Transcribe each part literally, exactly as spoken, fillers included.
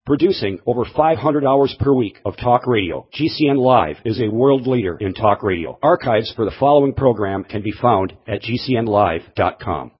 Producing over five hundred hours per week of talk radio, G C N Live is a world leader in talk radio. Archives for the following program can be found at G C N live dot com.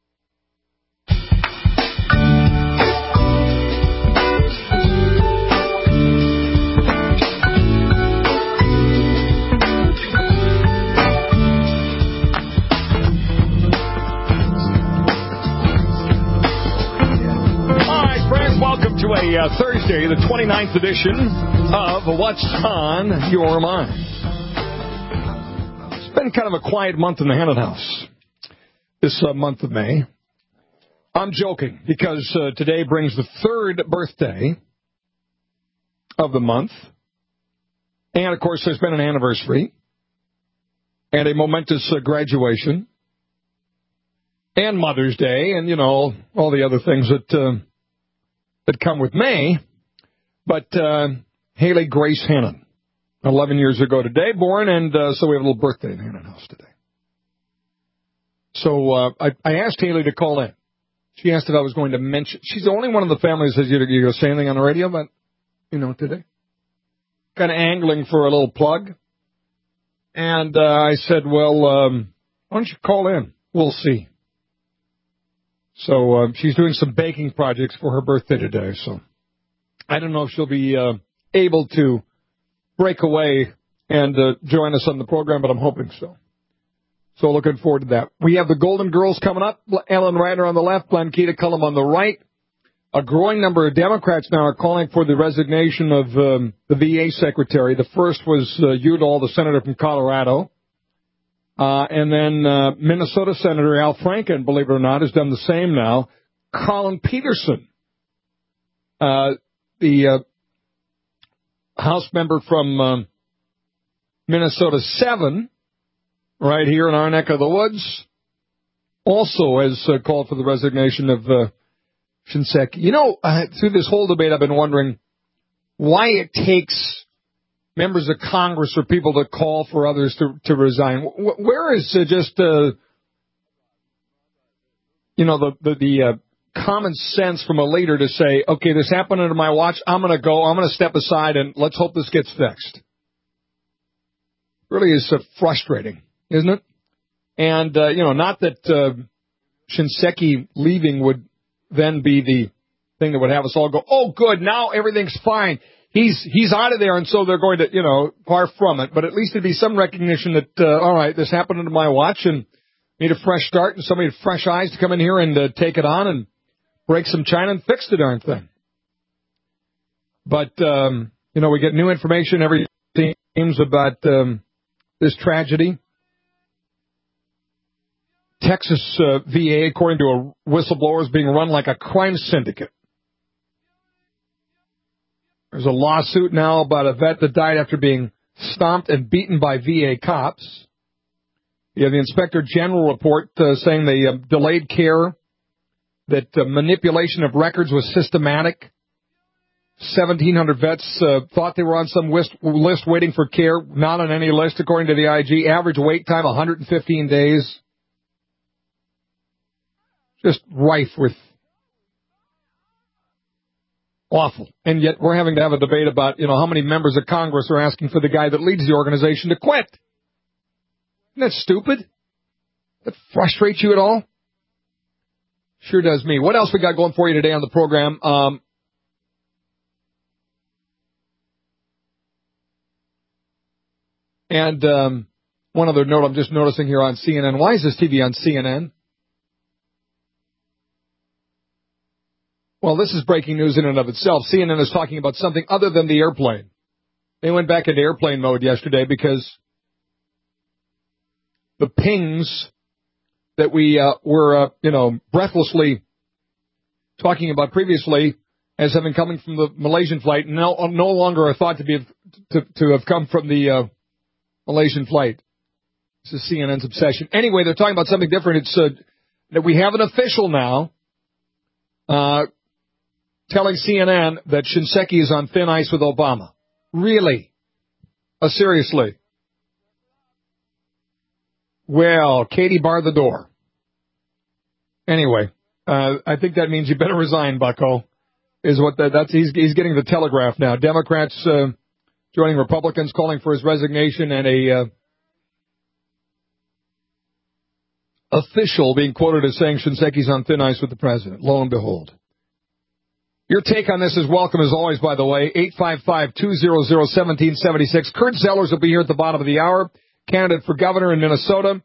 To a uh, Thursday, the twenty-ninth edition of What's on Your Mind. It's been kind of a quiet month in the Hannon House this uh, month of May. I'm joking because uh, today brings the third birthday of the month. And, of course, there's been an anniversary and a momentous uh, graduation and Mother's Day and, you know, all the other things that... Uh, that come with May, but uh, Haley Grace Hannon, eleven years ago today, born, and uh, so we have a little birthday in Hannon House today. So uh, I, I asked Haley to call in. She asked if I was going to mention. She's the only one of the family that says you're, you're going to say anything on the radio about, you know, today. Kind of angling for a little plug. And uh, I said, well, um, why don't you call in? We'll see. So uh, she's doing some baking projects for her birthday today. So I don't know if she'll be uh, able to break away and uh, join us on the program, but I'm hoping so. So looking forward to that. We have the Golden Girls coming up. Ellen Ryder on the left, Blanquita Cullum on the right. A growing number of Democrats now are calling for the resignation of um, the V A secretary. The first was uh, Udall, the senator from Colorado. Uh, and then uh, Minnesota Senator Al Franken, believe it or not, has done the same now. Colin Peterson, uh, the uh, House member from um, Minnesota seven, right here in our neck of the woods, also has uh, called for the resignation of uh, Shinseki. You know, uh, through this whole debate, I've been wondering why it takes members of Congress or people to call for others to, to resign. Where is uh, just, uh, you know, the the, the uh, common sense from a leader to say, okay, this happened under my watch, I'm going to go, I'm going to step aside, and let's hope this gets fixed. Really is uh, frustrating, isn't it? And, uh, you know, not that uh, Shinseki leaving would then be the thing that would have us all go, oh, good, now everything's fine. He's he's out of there, and so they're going to, you know, far from it. But at least there'd be some recognition that, uh, all right, this happened under my watch, and need a fresh start, and somebody with fresh eyes to come in here and uh, take it on and break some china and fix the darn thing. But, um, you know, we get new information every day about um, this tragedy. Texas uh, V A, according to a whistleblower, is being run like a crime syndicate. There's a lawsuit now about a vet that died after being stomped and beaten by V A cops. You have the Inspector General report uh, saying they uh, delayed care, that uh, manipulation of records was systematic. seventeen hundred vets uh, thought they were on some list, list waiting for care, not on any list, according to the I G. Average wait time, one hundred fifteen days. Just rife with awful. And yet we're having to have a debate about, you know, how many members of Congress are asking for the guy that leads the organization to quit. Isn't that stupid? That frustrates you at all? Sure does me. What else we got going for you today on the program? Um, and um, one other note I'm just noticing here on C N N. Why is this T V on C N N? Well, this is breaking news in and of itself. C N N is talking about something other than the airplane. They went back into airplane mode yesterday because the pings that we uh, were, uh, you know, breathlessly talking about previously as having coming from the Malaysian flight no, no longer are thought to be to, to have come from the uh, Malaysian flight. This is C N N's obsession. Anyway, they're talking about something different. It's uh, that we have an official now uh, telling C N N that Shinseki is on thin ice with Obama. Really? Uh, seriously? Well, Katie barred the door. Anyway, uh, I think that means you better resign, bucko. is what that, that's. He's, he's getting the telegraph now. Democrats uh, joining Republicans, calling for his resignation, and a uh, official being quoted as saying Shinseki's on thin ice with the president. Lo and behold. Your take on this is welcome as always, by the way. eight five five, two hundred, one seven seven six. Kurt Zellers will be here at the bottom of the hour. Candidate for governor in Minnesota.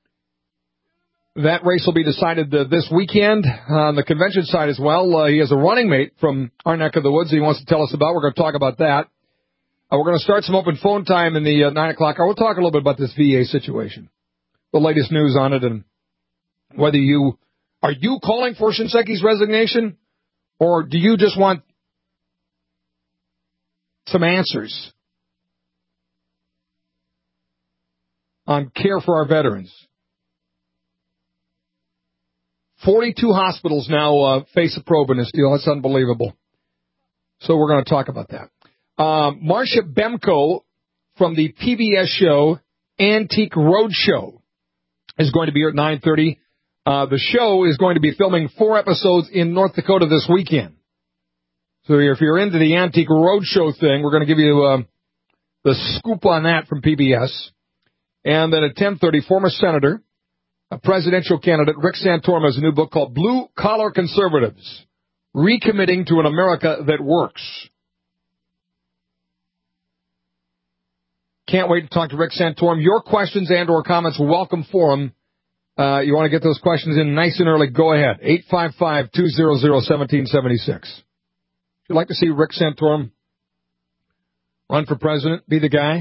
That race will be decided uh, this weekend on the convention side as well. Uh, he has a running mate from our neck of the woods he wants to tell us about. We're going to talk about that. Uh, we're going to start some open phone time in the uh, nine o'clock hour. We'll talk a little bit about this V A situation, the latest news on it, and whether you are you calling for Shinseki's resignation, or do you just want some answers on care for our veterans? forty-two hospitals now uh, face a probe in this deal. That's unbelievable. So we're going to talk about that. Um, Marcia Bemko from the P B S show Antique Roadshow is going to be here at nine thirty. Uh, the show is going to be filming four episodes in North Dakota this weekend. So if you're into the Antique Roadshow thing, we're going to give you uh, the scoop on that from P B S. And then at ten thirty, former Senator, a presidential candidate, Rick Santorum, has a new book called Blue Collar Conservatives, Recommitting to an America That Works. Can't wait to talk to Rick Santorum. Your questions and or comments, welcome for them. Uh, you want to get those questions in nice and early, go ahead. eight five five, two hundred, one seven seven six. If you'd like to see Rick Santorum run for president, be the guy,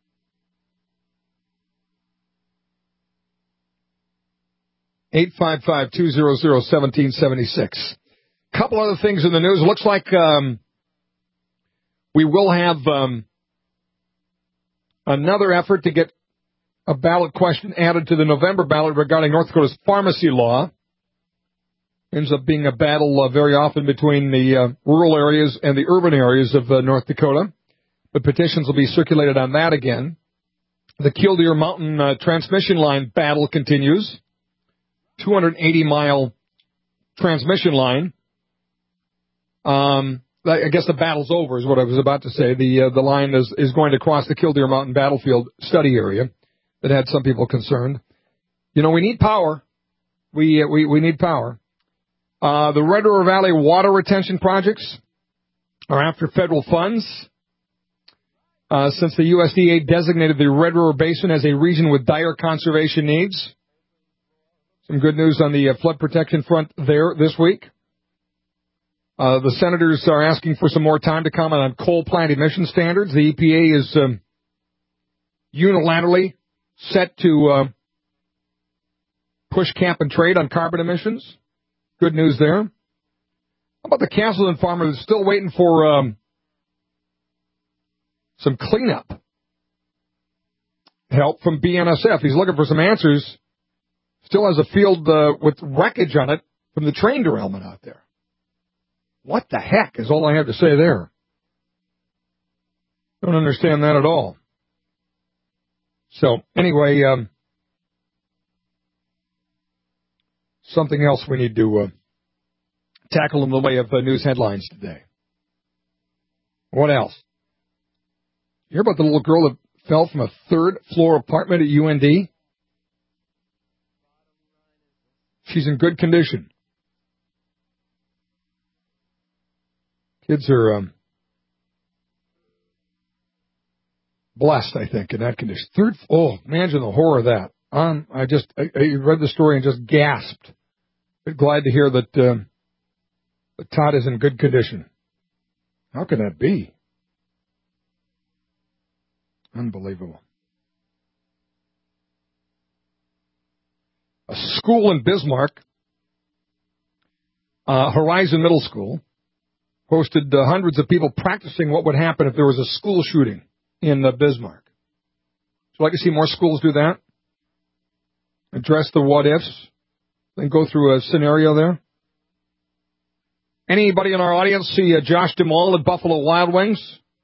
eight five five, two hundred, one seven seven six. Couple other things in the news. It looks like um, we will have um, another effort to get a ballot question added to the November ballot regarding North Dakota's pharmacy law. Ends up being a battle uh, very often between the uh, rural areas and the urban areas of uh, North Dakota. But petitions will be circulated on that again. The Killdeer Mountain uh, transmission line battle continues. two hundred eighty mile transmission line. Um, I guess the battle's over is what I was about to say. The uh, the line is, is going to cross the Killdeer Mountain battlefield study area that had some people concerned. You know, we need power. We uh, we, we need power. Uh, the Red River Valley water retention projects are after federal funds. Uh, since the U S D A designated the Red River Basin as a region with dire conservation needs. Some good news on the uh, flood protection front there this week. Uh, the senators are asking for some more time to comment on coal plant emission standards. The E P A is um, unilaterally set to uh, push cap and trade on carbon emissions. Good news there. How about the Castleton farmer that's still waiting for um, some cleanup help from B N S F? He's looking for some answers. Still has a field uh, with wreckage on it from the train derailment out there. What the heck is all I have to say there? Don't understand that at all. So, anyway, um, something else we need to uh, tackle in the way of uh, news headlines today. What else? You hear about the little girl that fell from a third-floor apartment at U N D? She's in good condition. Kids are um, blessed, I think, in that condition. Third, oh, imagine the horror of that. Um, I just I, I read the story and just gasped. But glad to hear that, um, that Todd is in good condition. How can that be? Unbelievable. A school in Bismarck, uh, Horizon Middle School, hosted uh, hundreds of people practicing what would happen if there was a school shooting in uh, Bismarck. Would you like to see more schools do that? Address the what-ifs, then go through a scenario there? Anybody in our audience see uh, Josh Duhamel at Buffalo Wild Wings?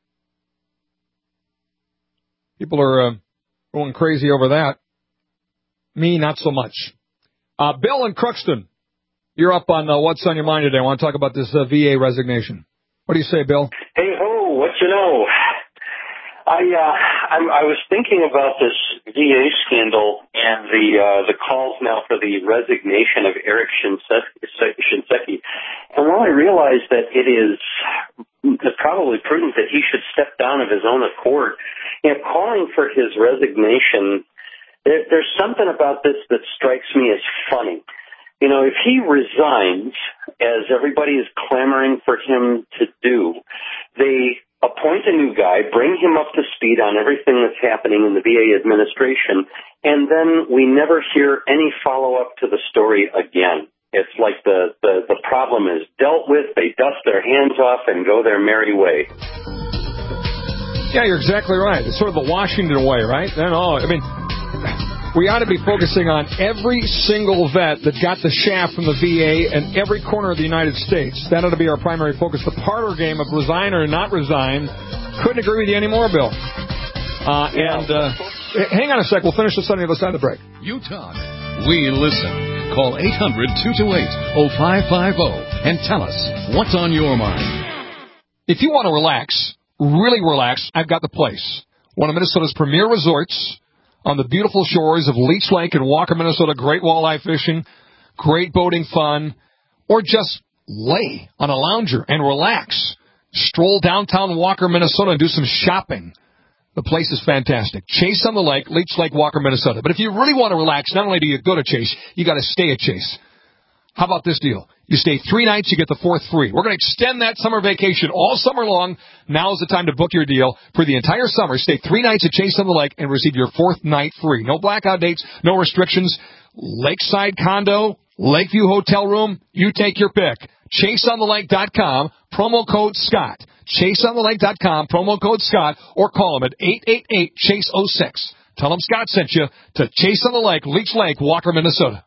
People are uh, going crazy over that. Me, not so much. Uh, Bill in Crookston You're up on uh, What's on Your Mind today. I want to talk about this uh, V A resignation. What do you say, Bill? Hey, ho, what you know? I uh, I'm, I was thinking about this V A scandal and the uh, the calls now for the resignation of Eric Shinseki. And while I realize that it is it's probably prudent that he should step down of his own accord, you know, calling for his resignation, there, there's something about this that strikes me as funny. You know, if he resigns, as everybody is clamoring for him to do, they appoint a new guy, bring him up to speed on everything that's happening in the V A administration, and then we never hear any follow-up to the story again. It's like the, the, the problem is dealt with, they dust their hands off and go their merry way. Yeah, you're exactly right. It's sort of the Washington way, right? Then, oh, I mean, we ought to be focusing on every single vet that got the shaft from the V A in every corner of the United States. That ought to be our primary focus. The parlor game of resign or not resign, couldn't agree with you anymore, Bill. Uh, and uh, hang on a sec. We'll finish this on the other side of the break. You talk. We listen. Call eight hundred, two two eight, oh five five oh and tell us what's on your mind. If you want to relax, really relax, I've got the place. One of Minnesota's premier resorts on the beautiful shores of Leech Lake in Walker, Minnesota. Great walleye fishing, great boating fun, or just lay on a lounger and relax. Stroll downtown Walker, Minnesota, and do some shopping. The place is fantastic. Chase on the Lake, Leech Lake, Walker, Minnesota. But if you really want to relax, not only do you go to Chase, you got to stay at Chase. How about this deal? You stay three nights, you get the fourth free. We're going to extend that summer vacation all summer long. Now is the time to book your deal for the entire summer. Stay three nights at Chase on the Lake and receive your fourth night free. No blackout dates, no restrictions. Lakeside condo, Lakeview hotel room, you take your pick. chase on the lake dot com, promo code Scott. chase on the lake dot com, promo code Scott, or call them at eight eight eight, chase oh six. Tell them Scott sent you to Chase on the Lake, Leech Lake, Walker, Minnesota.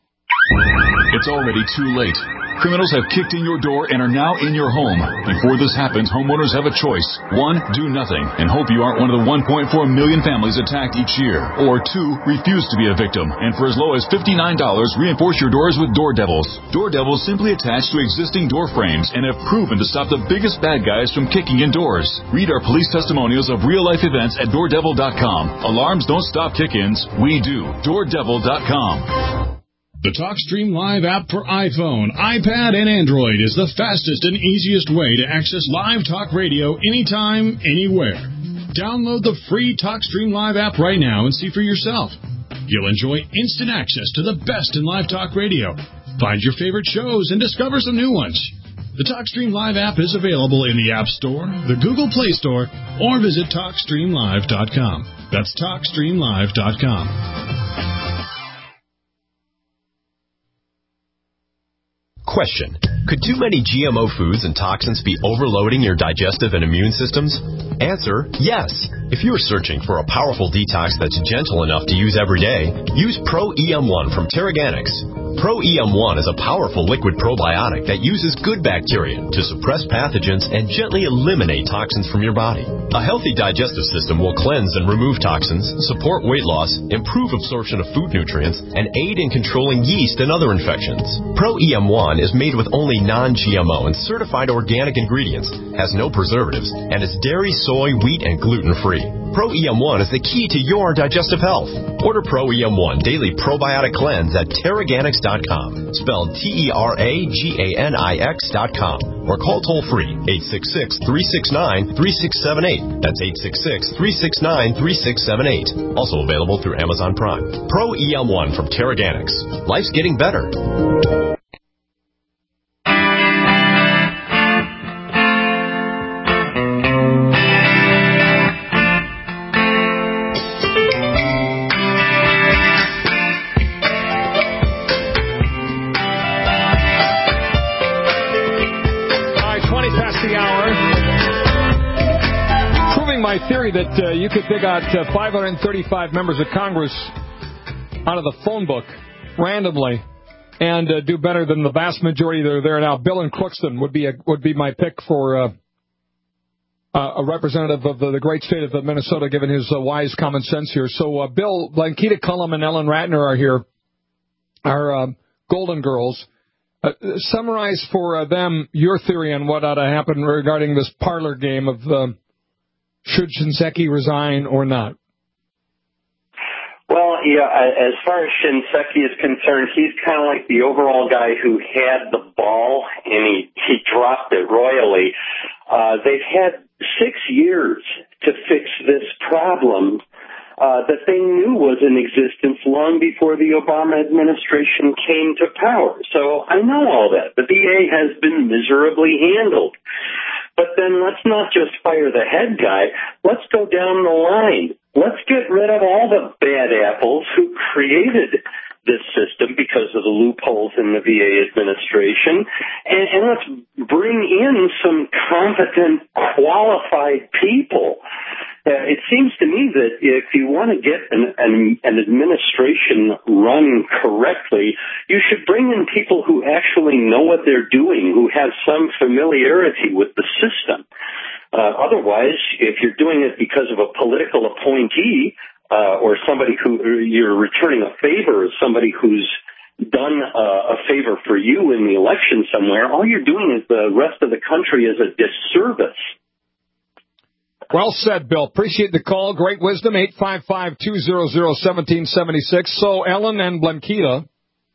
It's already too late. Criminals have kicked in your door and are now in your home. Before this happens, homeowners have a choice. One, do nothing and hope you aren't one of the one point four million families attacked each year. Or two, refuse to be a victim. And for as low as fifty-nine dollars, reinforce your doors with Door Devils. Door Devils simply attach to existing door frames and have proven to stop the biggest bad guys from kicking in doors. Read our police testimonials of real-life events at door devil dot com. Alarms don't stop kick-ins. We do. door devil dot com. The TalkStream Live app for iPhone, iPad, and Android is the fastest and easiest way to access live talk radio anytime, anywhere. Download the free TalkStream Live app right now and see for yourself. You'll enjoy instant access to the best in live talk radio. Find your favorite shows and discover some new ones. The TalkStream Live app is available in the App Store, the Google Play Store, or visit talk stream live dot com. That's talk stream live dot com. Question. Could too many G M O foods and toxins be overloading your digestive and immune systems? Answer, yes. If you are searching for a powerful detox that's gentle enough to use every day, use Pro E M one from Terraganics. Pro E M one is a powerful liquid probiotic that uses good bacteria to suppress pathogens and gently eliminate toxins from your body. A healthy digestive system will cleanse and remove toxins, support weight loss, improve absorption of food nutrients, and aid in controlling yeast and other infections. Pro E M one is made with only non-G M O and certified organic ingredients, has no preservatives, and is dairy, soy, wheat, and gluten-free. Pro E M one is the key to your digestive health. Order Pro E M one Daily Probiotic Cleanse at Terraganics dot com, spelled T E R A G A N I X dot com, or call toll-free eight six six, three six nine, three six seven eight. That's eight six six, three six nine, three six seven eight. Also available through Amazon Prime. Pro E M one from Terraganics. Life's getting better. My theory that uh, you could dig out uh, five hundred thirty-five members of Congress out of the phone book randomly and uh, do better than the vast majority that are there now. Bill and Crookston would be a, would be my pick for uh, uh, a representative of the, the great state of Minnesota, given his uh, wise common sense here. So uh, Bill, Blanketa Cullum and Ellen Ratner are here, our uh, Golden Girls. Uh, summarize for uh, them your theory on what ought to happen regarding this parlor game of um, should Shinseki resign or not. Well, yeah, as far as Shinseki is concerned, he's kind of like the overall guy who had the ball and he, he dropped it royally. Uh, they've had six years to fix this problem uh, that they knew was in existence long before the Obama administration came to power. So I know all that. The V A has been miserably handled. But then let's not just fire the head guy. Let's go down the line. Let's get rid of all the bad apples who created this system because of the loopholes in the V A administration, and, and let's bring in some competent, qualified people. Uh, it seems to me that if you want to get an, an, an administration run correctly, you should bring in people who actually know what they're doing, who have some familiarity with the system. Uh, otherwise, if you're doing it because of a political appointee, uh, or somebody who you're returning a favor, somebody who's done uh, a favor for you in the election somewhere, all you're doing is the rest of the country is a disservice. Well said, Bill. Appreciate the call. Great wisdom. eight five five, two hundred, seventeen seventy-six. So Ellen and Blanquita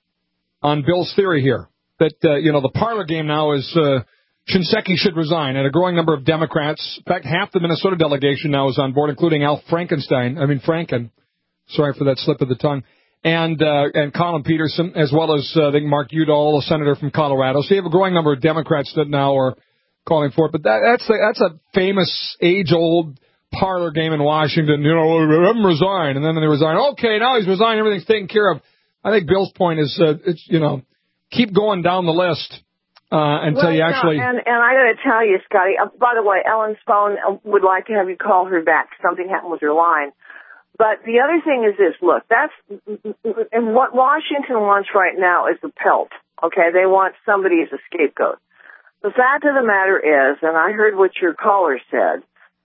on Bill's theory here that, uh, you know, the parlor game now is uh, Shinseki should resign, and a growing number of Democrats, in fact, half the Minnesota delegation now is on board, including Al Frankenstein, I mean Franken, sorry for that slip of the tongue, and uh, and Colin Peterson, as well as, uh, I think, Mark Udall, a senator from Colorado. So you have a growing number of Democrats that now are calling for it. But that, that's, a, that's a famous, age-old parlor game in Washington. You know, let him resign, and then they resign. Okay, now he's resigned, everything's taken care of. I think Bill's point is, uh, it's you know, keep going down the list. Uh, until well, you actually... No, and, and I got to tell you, Scotty, uh, by the way, Ellen's phone would like to have you call her back. Something happened with her line. But the other thing is this, look, that's... And what Washington wants right now is the pelt, okay? They want somebody as a scapegoat. The fact of the matter is, and I heard what your caller said,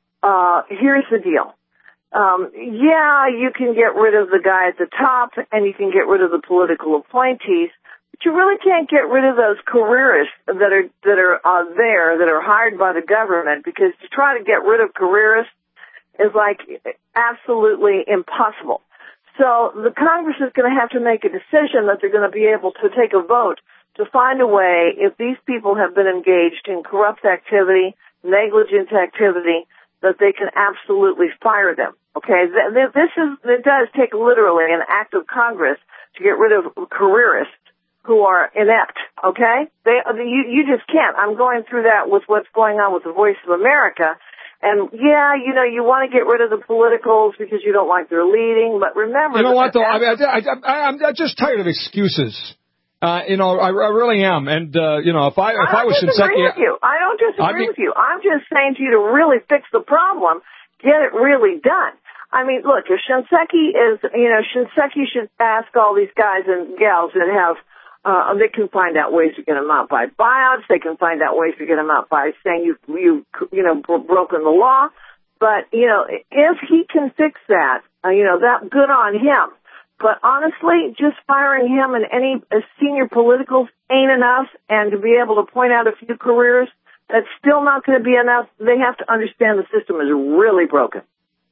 uh, here's the deal. Um, yeah, you can get rid of the guy at the top, and you can get rid of the political appointees, but you really can't get rid of those careerists that are that are uh, there, that are hired by the government, because to try to get rid of careerists is like absolutely impossible. So the Congress is going to have to make a decision that they're going to be able to take a vote to find a way, if these people have been engaged in corrupt activity, negligent activity, that they can absolutely fire them. Okay, this is it does take literally an act of Congress to get rid of careerists who are inept, okay? They, you, you just can't. I'm going through that with what's going on with the Voice of America. And, yeah, you know, you want to get rid of the politicals because you don't like their leading, but remember... You know what, though? I, I, I, I'm just tired of excuses. Uh, you know, I, I really am. And, uh, you know, if I if I, I was disagree Shinseki... with you. I don't disagree I mean, with you. I'm just saying to you to really fix the problem, get it really done. I mean, look, if Shinseki is, you know, Shinseki should ask all these guys and gals that have... Uh, they can find out ways to get them out by buyouts. They can find out ways to get them out by saying you, you, you know, bro- broken the law. But, you know, if he can fix that, uh, you know, that good on him. But honestly, just firing him and any uh, senior politicals ain't enough. And to be able to point out a few careers, that's still not going to be enough. They have to understand the system is really broken.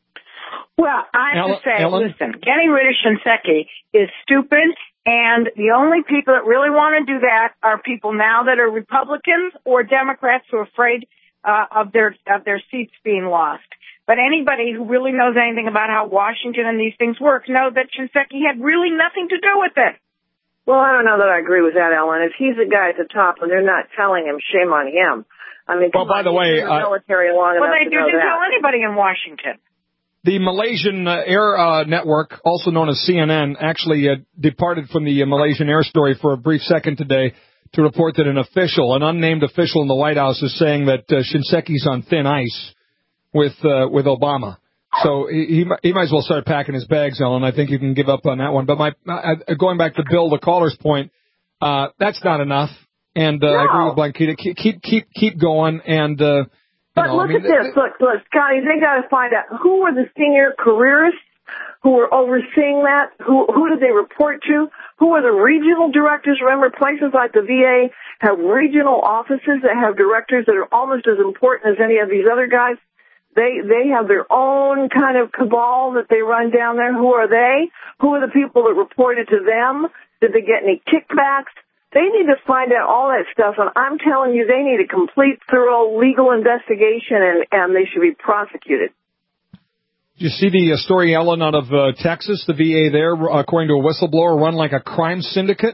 Well, I have Ellen, to say, Ellen? listen, getting rid of Shinseki is stupid. And the only people that really want to do that are people now that are Republicans or Democrats who are afraid uh, of their of their seats being lost. But anybody who really knows anything about how Washington and these things work know that Shinseki had really nothing to do with it. Well, I don't know that I agree with that, Ellen. If he's the guy at the top and they're not telling him, shame on him. I mean, well, by on, the way, he's in the uh, military long well, enough they to know didn't that. tell anybody in Washington. The Malaysian uh, Air uh, Network, also known as C N N, actually uh, departed from the uh, Malaysian Air story for a brief second today to report that an official, an unnamed official in the White House, is saying that uh, Shinseki's on thin ice with uh, with Obama. So he, he he might as well start packing his bags, Ellen. I think you can give up on that one. But my uh, going back to Bill, the caller's point, uh, that's not enough. And uh, no. I agree with Blanquita. Keep keep keep keep going and. Uh, But You know, look I mean, at this. th- Look, look, Scotty, they got to find out who were the senior careerists who were overseeing that. Who who did they report to? Who are the regional directors? Remember, places like the V A have regional offices that have directors that are almost as important as any of these other guys. They they have their own kind of cabal that they run down there. Who are they? Who are the people that reported to them? Did they get any kickbacks? They need to find out all that stuff, and I'm telling you, they need a complete, thorough legal investigation, and, and they should be prosecuted. Did you see the uh, story, Ellen, out of uh, Texas? The V A there, according to a whistleblower, run like a crime syndicate.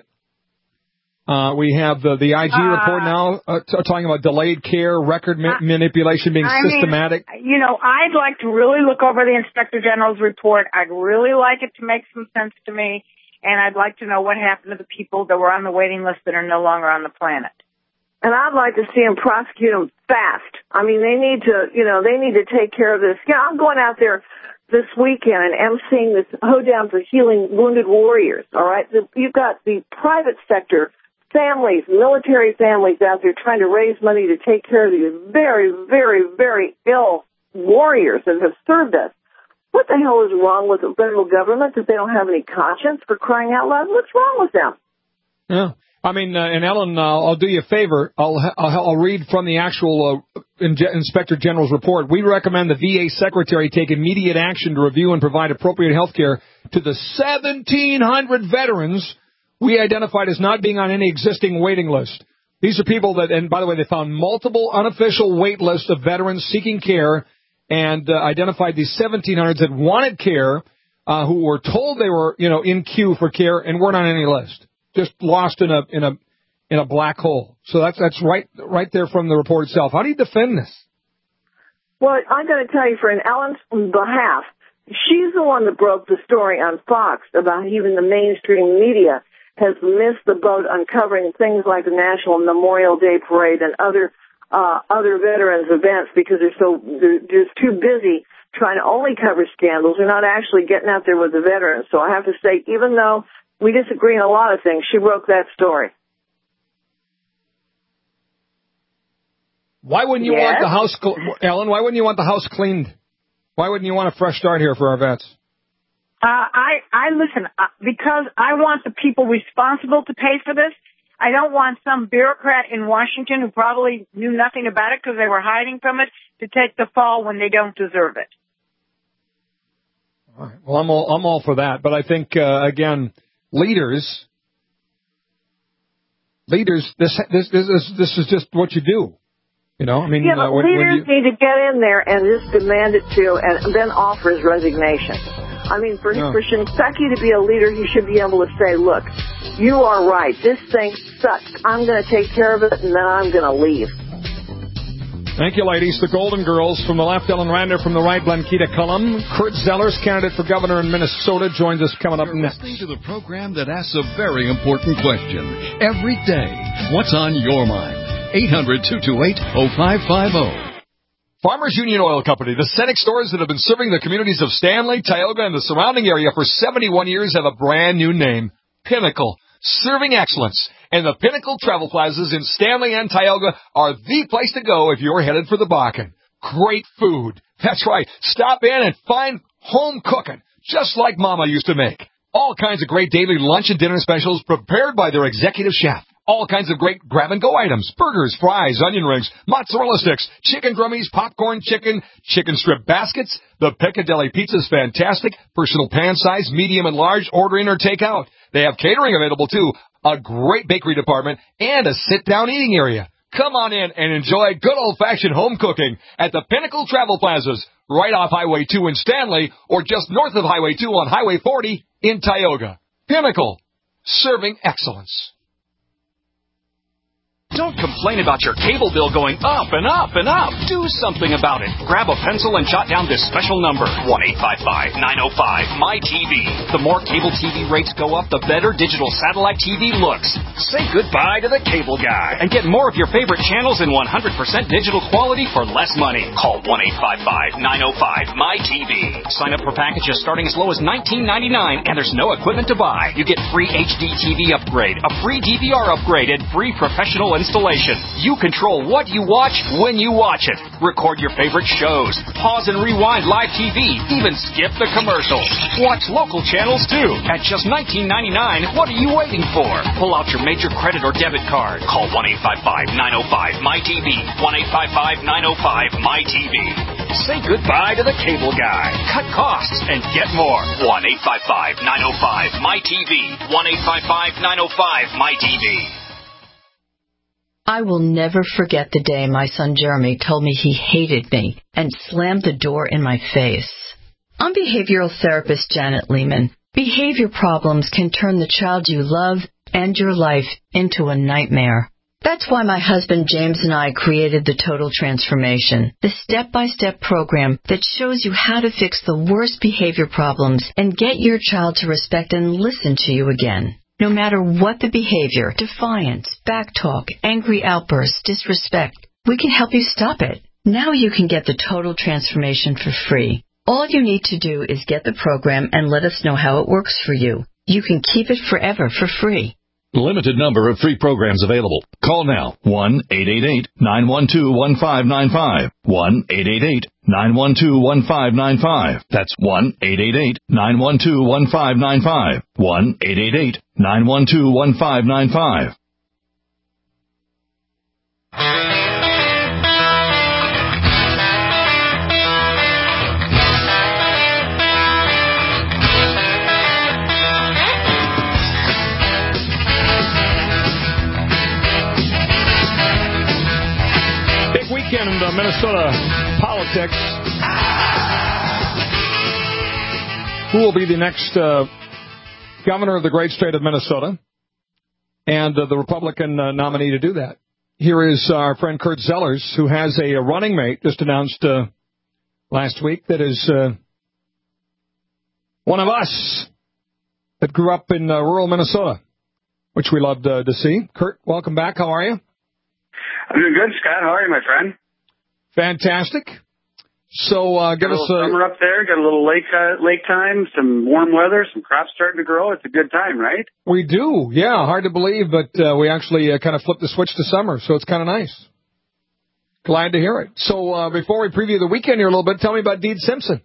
Uh, we have the, the I G uh, report now uh, t- talking about delayed care, record ma- manipulation being I systematic. Mean, you know, I'd like to really look over the Inspector General's report. I'd really like it to make some sense to me, and I'd like to know what happened to the people that were on the waiting list that are no longer on the planet. And I'd like to see them prosecute them fast. I mean, they need to, you know, they need to take care of this. Yeah, I'm going out there this weekend and emceeing this hoedown for healing wounded warriors, all right? You've got the private sector families, military families out there trying to raise money to take care of these very, very, very ill warriors that have served us. What the hell is wrong with the federal government that they don't have any conscience, for crying out loud? What's wrong with them? Yeah. I mean, uh, and Ellen, uh, I'll do you a favor. I'll, I'll, I'll read from the actual uh, Inspector General's report. We recommend the V A Secretary take immediate action to review and provide appropriate health care to the seventeen hundred veterans we identified as not being on any existing waiting list. These are people that, and by the way, they found multiple unofficial wait lists of veterans seeking care and uh, identified these seventeen hundred that wanted care, uh, who were told they were, you know, in queue for care and weren't on any list. Just lost in a in a in a black hole. So that's that's right right there from the report itself. How do you defend this? Well, I'm going to tell you, for in Ellen's behalf, she's the one that broke the story on Fox about even the mainstream media has missed the boat uncovering things like the National Memorial Day Parade and other uh, other veterans events because they're so they're just too busy trying to only cover scandals. They're not actually getting out there with the veterans. So I have to say, even though we disagree on a lot of things, she broke that story. Why wouldn't you yes? want the house, Ellen, why wouldn't you want the house cleaned? Why wouldn't you want a fresh start here for our vets? Uh, I, I listen, uh, because I want the people responsible to pay for this. I don't want some bureaucrat in Washington who probably knew nothing about it because they were hiding from it to take the fall when they don't deserve it. All right. Well, I'm all, I'm all for that. But I think, uh, again, leaders, leaders, this, this, this, is, this is just what you do. You know, I mean, yeah, but uh, when, leaders when you... need to get in there and just demand it too, and then offer his resignation. I mean, for, yeah. for Shinseki to be a leader, he should be able to say, look, you are right. This thing sucks. I'm going to take care of it, and then I'm going to leave. Thank you, ladies. The Golden Girls. From the left, Ellen Rander. From the right, Blanquita Cullum. Kurt Zellers, candidate for governor in Minnesota, joins us coming up You're next. Listening to the program that asks a very important question every day. What's on your mind? eight hundred, two two eight, oh five five oh. Farmers Union Oil Company, the Cenex stores that have been serving the communities of Stanley, Tioga, and the surrounding area for seventy-one years have a brand new name, Pinnacle, serving excellence. And the Pinnacle Travel Plazas in Stanley and Tioga are the place to go if you're headed for the Bakken. Great food. That's right. Stop in and find home cooking, just like Mama used to make. All kinds of great daily lunch and dinner specials prepared by their executive chef. All kinds of great grab-and-go items, burgers, fries, onion rings, mozzarella sticks, chicken drummies, popcorn chicken, chicken strip baskets. The Piccadilly Pizza is fantastic. Personal pan size, medium and large, order in or take out. They have catering available, too. A great bakery department and a sit-down eating area. Come on in and enjoy good old-fashioned home cooking at the Pinnacle Travel Plazas, right off Highway two in Stanley or just north of Highway two on Highway forty in Tioga. Pinnacle, serving excellence. Don't complain about your cable bill going up and up and up. Do something about it. Grab a pencil and jot down this special number, one eight five five, nine oh five, M Y T V. The more cable T V rates go up, the better digital satellite T V looks. Say goodbye to the cable guy and get more of your favorite channels in one hundred percent digital quality for less money. Call one eight five five, nine oh five, M Y T V. Sign up for packages starting as low as nineteen ninety-nine, and there's no equipment to buy. You get free H D T V upgrade, a free D V R upgrade, and free professional installation. You control what you watch when you watch it. Record your favorite shows. Pause and rewind live T V. Even skip the commercials. Watch local channels too. At just nineteen ninety-nine dollars, what are you waiting for? Pull out your major credit or debit card. Call one eight five five, nine oh five, M Y T V. one eight five five, nine oh five, M Y T V. Say goodbye to the cable guy. Cut costs and get more. one eight five five, nine oh five, M Y T V. one eight five five, nine oh five, M Y T V. I will never forget the day my son Jeremy told me he hated me and slammed the door in my face. I'm behavioral therapist Janet Lehman. Behavior problems can turn the child you love and your life into a nightmare. That's why my husband James and I created the Total Transformation, the step-by-step program that shows you how to fix the worst behavior problems and get your child to respect and listen to you again. No matter what the behavior, defiance, backtalk, angry outbursts, disrespect, we can help you stop it. Now you can get the Total Transformation for free. All you need to do is get the program and let us know how it works for you. You can keep it forever for free. Limited number of free programs available. Call now. one eight eight eight, nine one two, one five nine five. one eight eight eight, nine one two, one five nine five. That's one eight eight eight, nine one two, one five nine five. one eight eight eight, nine one two, one five nine five. Weekend uh, Minnesota politics. Who will be the next uh, governor of the great state of Minnesota and uh, the Republican uh, nominee to do that? Here is our friend Kurt Zellers, who has a, a running mate just announced uh, last week that is uh, one of us that grew up in uh, rural Minnesota, which we loved uh, to see. Kurt, welcome back. How are you? I'm doing good, Scott. How are you, my friend? Fantastic. So uh, give got a us little a summer up there. Got a little lake uh, lake time, some warm weather, some crops starting to grow. It's a good time, right? We do, yeah. Hard to believe, but uh, we actually uh, kind of flipped the switch to summer, so it's kind of nice. Glad to hear it. So uh, before we preview the weekend here a little bit, tell me about Dean Simpson.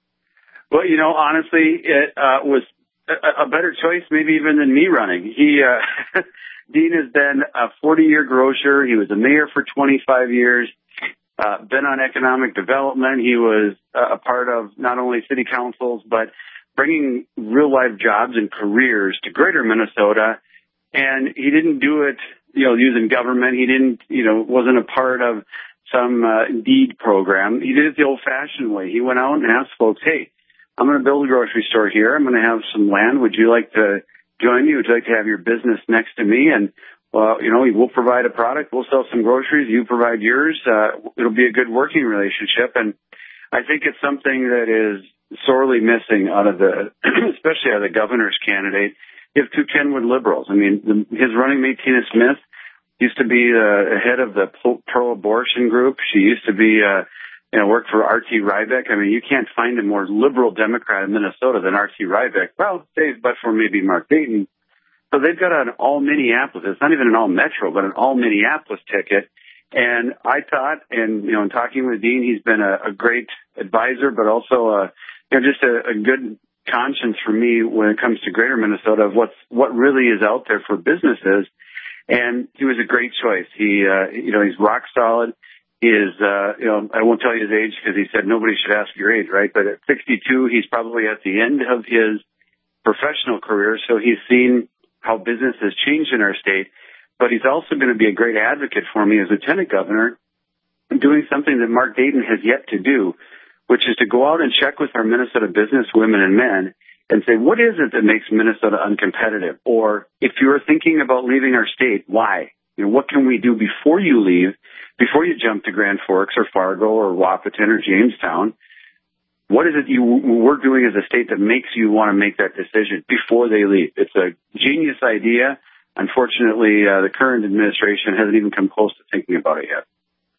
Well, you know, honestly, it uh, was a, a better choice, maybe even than me running. He. Uh, Dean has been a forty-year grocer. He was a mayor for twenty-five years, uh, been on economic development. He was uh, a part of not only city councils, but bringing real-life jobs and careers to greater Minnesota. And he didn't do it, you know, using government. He didn't, you know, wasn't a part of some uh, deed program. He did it the old-fashioned way. He went out and asked folks, hey, I'm going to build a grocery store here. I'm going to have some land. Would you like to join me? Would you like to have your business next to me? And, well, you know, we'll provide a product. We'll sell some groceries. You provide yours. Uh, it'll be a good working relationship. And I think it's something that is sorely missing out of the, especially out of the governor's candidate. You have two Kenwood liberals. I mean, the, his running mate, Tina Smith, used to be the head of the pro-abortion group. She used to be, uh, you know, work for R T Rybeck. I mean, you can't find a more liberal Democrat in Minnesota than R T Rybeck. Well, say, but for maybe Mark Dayton. So they've got an all-Minneapolis. It's not even an all-Metro, but an all-Minneapolis ticket. And I thought, and, you know, in talking with Dean, he's been a, a great advisor, but also, a, you know, just a, a good conscience for me when it comes to greater Minnesota of what's, what really is out there for businesses. And he was a great choice. He, uh, you know, he's rock solid. He is, uh, you know, I won't tell you his age because he said nobody should ask your age, right? But at sixty-two, he's probably at the end of his professional career. So he's seen how business has changed in our state. But he's also going to be a great advocate for me as lieutenant governor, doing something that Mark Dayton has yet to do, which is to go out and check with our Minnesota business women and men and say, what is it that makes Minnesota uncompetitive? Or if you're thinking about leaving our state, why? You know, what can we do before you leave, before you jump to Grand Forks or Fargo or Wahpeton or Jamestown? What is it you we're doing as a state that makes you want to make that decision before they leave? It's a genius idea. Unfortunately, uh, the current administration hasn't even come close to thinking about it yet.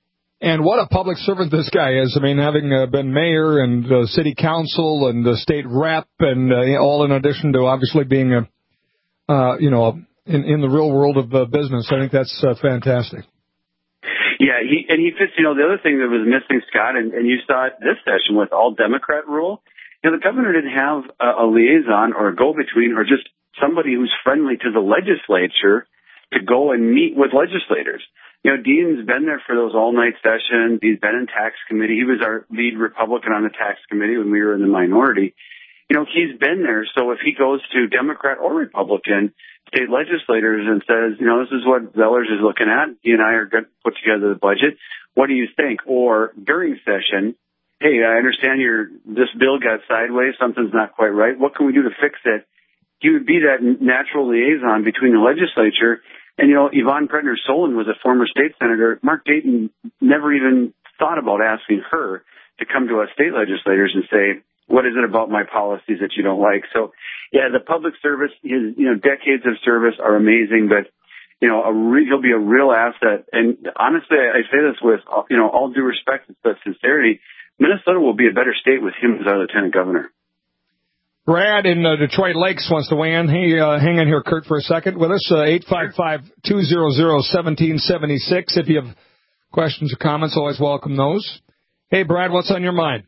And what a public servant this guy is. I mean, having uh, been mayor and uh, city council and uh, state rep, and uh, all in addition to obviously being a, uh, you know, in, in the real world of uh, business. I think that's uh, fantastic. Yeah, he and he fits. You know, the other thing that was missing, Scott, and, and you saw it this session with all Democrat rule. You know, the governor didn't have a, a liaison or a go-between or just somebody who's friendly to the legislature to go and meet with legislators. You know, Dean's been there for those all-night sessions. He's been in tax committee. He was our lead Republican on the tax committee when we were in the minority. You know, he's been there. So if he goes to Democrat or Republican state legislators and says, you know, this is what Zellers is looking at. He and I are going to put together the budget. What do you think? Or during session, hey, I understand your this bill got sideways. Something's not quite right. What can we do to fix it? He would be that natural liaison between the legislature. And, you know, Yvonne Predner-Solon was a former state senator. Mark Dayton never even thought about asking her to come to us state legislators and say, what is it about my policies that you don't like? So, yeah, the public service, his, you know, decades of service are amazing, but, you know, a re- he'll be a real asset. And honestly, I say this with, you know, all due respect and sincerity, Minnesota will be a better state with him as our lieutenant governor. Brad in uh, Detroit Lakes wants to weigh in. Hey, uh, hang in here, Kurt, for a second with us. Uh, eight five five, two hundred, one seven seven six. If you have questions or comments, always welcome those. Hey, Brad, what's on your mind?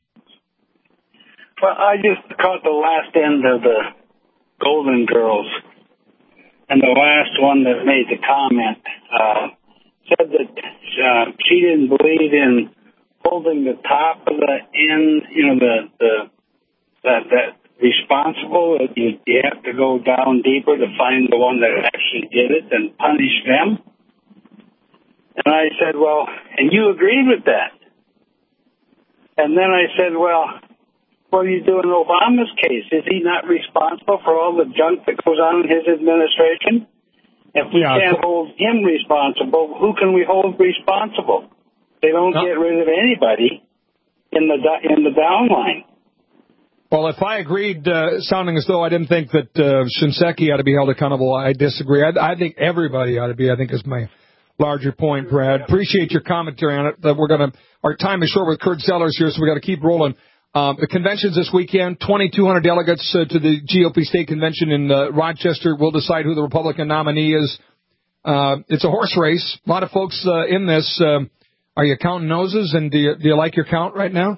Well, I just caught the last end of the Golden Girls, and the last one that made the comment uh, said that uh, she didn't believe in holding the top of the end, you know, the the that that responsible. You, you have to go down deeper to find the one that actually did it and punish them. And I said, well, and you agreed with that. And then I said, well, what do you do in Obama's case? Is he not responsible for all the junk that goes on in his administration? If we yeah, can't hold him responsible, who can we hold responsible? They don't no. get rid of anybody in the in the downline. Well, if I agreed, uh, sounding as though I didn't think that uh, Shinseki ought to be held accountable, I disagree. I, I think everybody ought to be. I think is my larger point, Brad. Appreciate your commentary on it. That we're gonna. Our time is short with Kurt Zellers here, so we got to keep rolling. Um, the convention's this weekend. twenty-two hundred delegates uh, to the G O P state convention in uh, Rochester. We'll decide who the Republican nominee is. Uh, it's a horse race. A lot of folks uh, in this. Um, are you counting noses? And do you, do you like your count right now?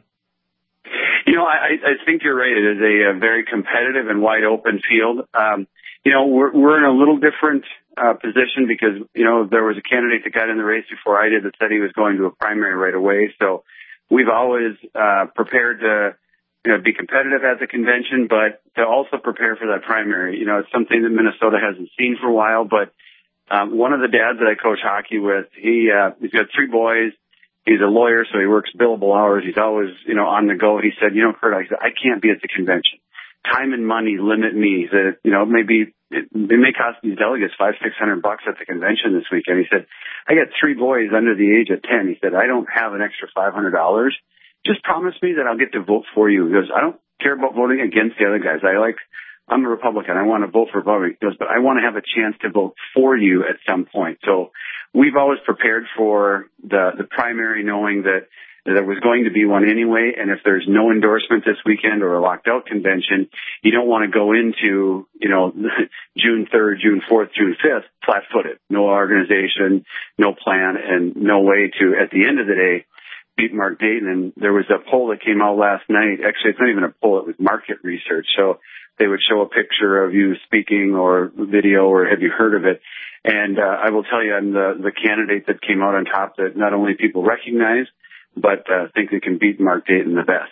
You know, I, I think you're right. It is a, a very competitive and wide open field. Um, you know, we're, we're in a little different uh, position because, you know, there was a candidate that got in the race before I did that said he was going to a primary right away. So we've always uh, prepared to, you know, be competitive at the convention, but to also prepare for that primary. You know, it's something that Minnesota hasn't seen for a while, but um, one of the dads that I coach hockey with, he uh, he's got three boys. He's a lawyer, so he works billable hours. He's always, you know, on the go. He said, you know, Kurt, I, said, I can't be at the convention. Time and money limit me. He said, you know, maybe it, it may cost these delegates five, six hundred bucks at the convention this weekend. He said, I got three boys under the age of ten. He said, I don't have an extra five hundred dollars. Just promise me that I'll get to vote for you. He goes, I don't care about voting against the other guys. I like, I'm a Republican. I want to vote for Republican. He goes, but I want to have a chance to vote for you at some point. So we've always prepared for the, the primary, knowing that there was going to be one anyway. And if there's no endorsement this weekend or a locked out convention, you don't want to go into, you know, June third, June fourth, June fifth, flat footed, no organization, no plan, and no way to, at the end of the day, beat Mark Dayton. And there was a poll that came out last night. Actually, it's not even a poll. It was market research. So they would show a picture of you speaking or video or have you heard of it. And uh, I will tell you, I'm the, the candidate that came out on top that not only people recognize, but uh, think they can beat Mark Dayton the best.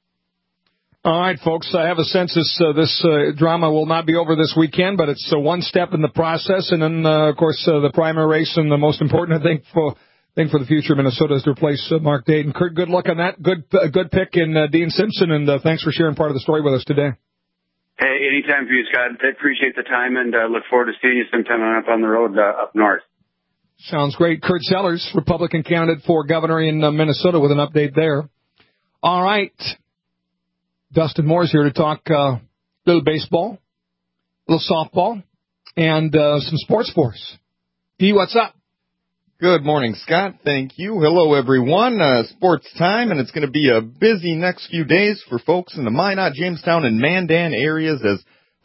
All right, folks, I have a sense this, uh, this uh, drama will not be over this weekend, but it's uh, one step in the process. And then, uh, of course, uh, the primary race and the most important, I think, for thing for the future of Minnesota is to replace uh, Mark Dayton. Kurt, good luck on that. Good, uh, good pick in uh, Dean Simpson, and uh, thanks for sharing part of the story with us today. Hey, anytime for you, Scott. I appreciate the time and uh, look forward to seeing you sometime up on the road uh, up north. Sounds great. Kurt Zellers, Republican candidate for governor in uh, Minnesota, with an update there. All right. Dustin Moore's here to talk a uh, little baseball, a little softball, and uh, some sports for us. D, what's up? Good morning, Scott. Thank you. Hello, everyone. Uh, sports time, and it's going to be a busy next few days for folks in the Minot, Jamestown, and Mandan areas as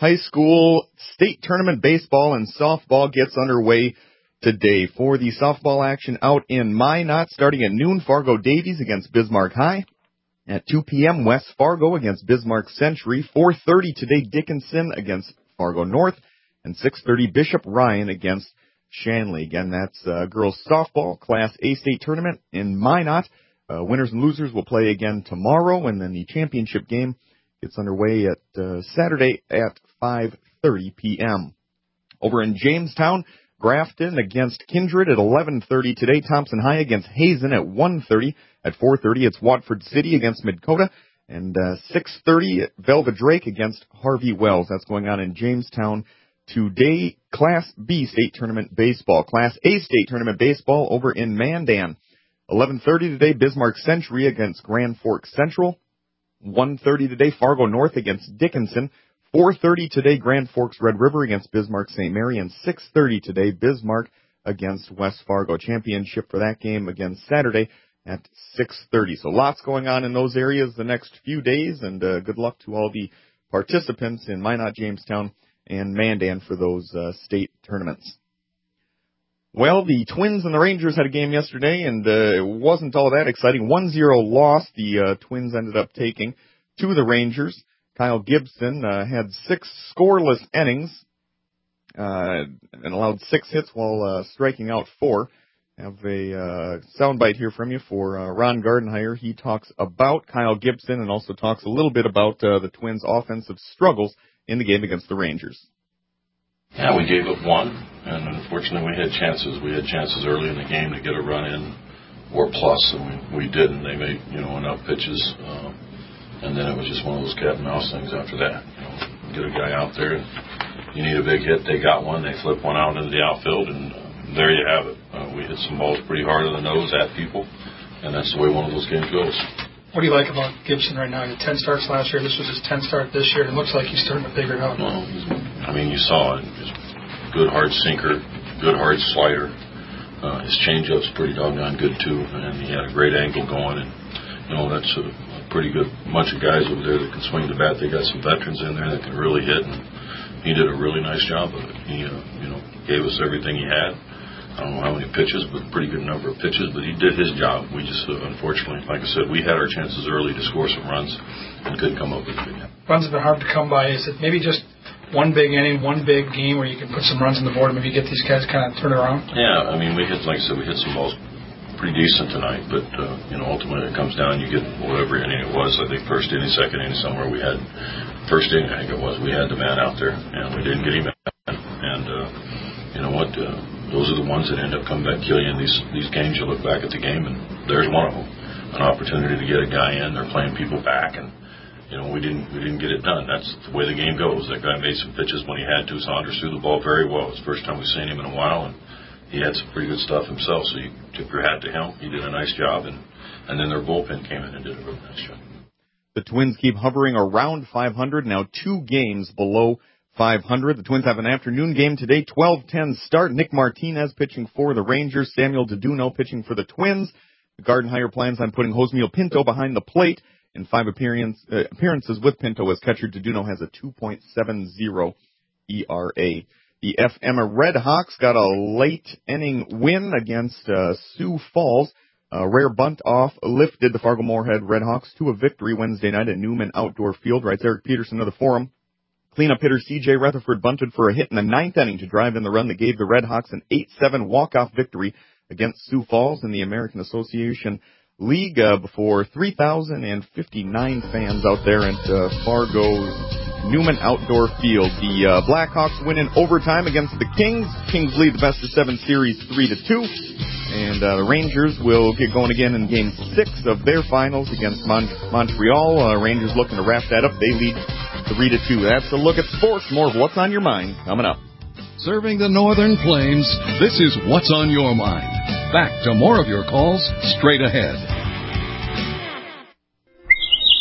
high school state tournament baseball and softball gets underway today. For the softball action out in Minot, starting at noon, Fargo Davies against Bismarck High. At two p.m., West Fargo against Bismarck Century. four thirty today, Dickinson against Fargo North. And six thirty, Bishop Ryan against Shanley. Again, that's uh, girls softball, Class A state tournament in Minot. Uh, winners and losers will play again tomorrow, and then the championship game gets underway at uh, Saturday at five thirty p.m. Over in Jamestown, Grafton against Kindred at eleven thirty today. Thompson High against Hazen at one thirty. At four thirty, it's Watford City against Midkota. And uh, six thirty, Velva Drake against Harvey Wells. That's going on in Jamestown today. Class B state tournament baseball. Class A state tournament baseball over in Mandan. eleven thirty today, Bismarck Century against Grand Forks Central. one thirty today, Fargo North against Dickinson. four thirty today, Grand Forks Red River against Bismarck Saint Mary. And six thirty today, Bismarck against West Fargo. Championship for that game again Saturday at six thirty. So lots going on in those areas the next few days, and uh, good luck to all the participants in Minot, Jamestown, and Mandan for those uh, state tournaments. Well, the Twins and the Rangers had a game yesterday, and uh, it wasn't all that exciting. one zero loss the uh, Twins ended up taking to the Rangers. Kyle Gibson uh, had six scoreless innings uh, and allowed six hits while uh, striking out four. Have a uh, soundbite here from you for uh, Ron Gardenhire. He talks about Kyle Gibson and also talks a little bit about uh, the Twins' offensive struggles in the game against the Rangers. Yeah, we gave up one, and unfortunately we had chances. We had chances early in the game to get a run in or plus, and we, we didn't. They made, you know, enough pitches, uh, and then it was just one of those cat and mouse things after that. You know, get a guy out there, and you need a big hit. They got one. They flipped one out into the outfield, and uh, there you have it. Uh, we hit some balls pretty hard on the nose at people, and that's the way one of those games goes. What do you like about Gibson right now? He had ten starts last year. This was his tenth start this year. It looks like he's starting to figure it out. Well, I mean, you saw it. Just good hard sinker, good hard slider. Uh, his changeup's pretty doggone good, too. And he had a great angle going. And, you know, that's a, a pretty good bunch of guys over there that can swing the bat. They got some veterans in there that can really hit. And he did a really nice job of it. He, uh, you know, gave us everything he had. I don't know how many pitches, but a pretty good number of pitches. But he did his job. We just, uh, unfortunately, like I said, we had our chances early to score some runs and couldn't come up with it. Runs have been hard to come by. Is it maybe just one big inning, one big game where you can put some runs on the board and maybe get these guys kind of turn around? Yeah, I mean, we hit, like I said, we hit some balls pretty decent tonight. But, uh, you know, ultimately it comes down, you get whatever inning it was. I think first inning, second inning, somewhere we had, first inning I think it was, we had the man out there, and we didn't get him in. And, uh, you know what, uh, those are the ones that end up coming back kill you in these these games. You look back at the game, and there's one of them. An opportunity to get a guy in. They're playing people back, and you know we didn't we didn't get it done. That's the way the game goes. That guy made some pitches when he had to. Saunders threw the ball very well. It's the first time we've seen him in a while, and he had some pretty good stuff himself. So you tip your hat to him. He did a nice job, and and then their bullpen came in and did a really nice job. The Twins keep hovering around five hundred, now two games below five hundred. The Twins have an afternoon game today, twelve ten start. Nick Martinez pitching for the Rangers. Samuel Deduno pitching for the Twins. Gardenhire plans on putting Josemiel Pinto behind the plate. In five appearance, uh, appearances with Pinto as catcher, Deduno has a two point seven oh E R A. The F M Red Hawks got a late inning win against uh, Sioux Falls. A rare bunt off lifted the Fargo Moorhead Red Hawks to a victory Wednesday night at Newman Outdoor Field. Writes Eric Peterson of the Forum. Cleanup hitter C J Rutherford bunted for a hit in the ninth inning to drive in the run that gave the Red Hawks an eight seven walk-off victory against Sioux Falls in the American Association League uh, before three thousand fifty-nine fans out there at uh, Fargo's Newman Outdoor Field. The uh, Blackhawks win in overtime against the Kings. Kings lead the best of seven series three to two. And uh, the Rangers will get going again in Game six of their finals against Mon- Montreal. Uh, Rangers looking to wrap that up. They lead three to two. That's a look at sports. More of What's on Your Mind coming up. Serving the Northern Plains, this is What's on Your Mind. Back to more of your calls straight ahead.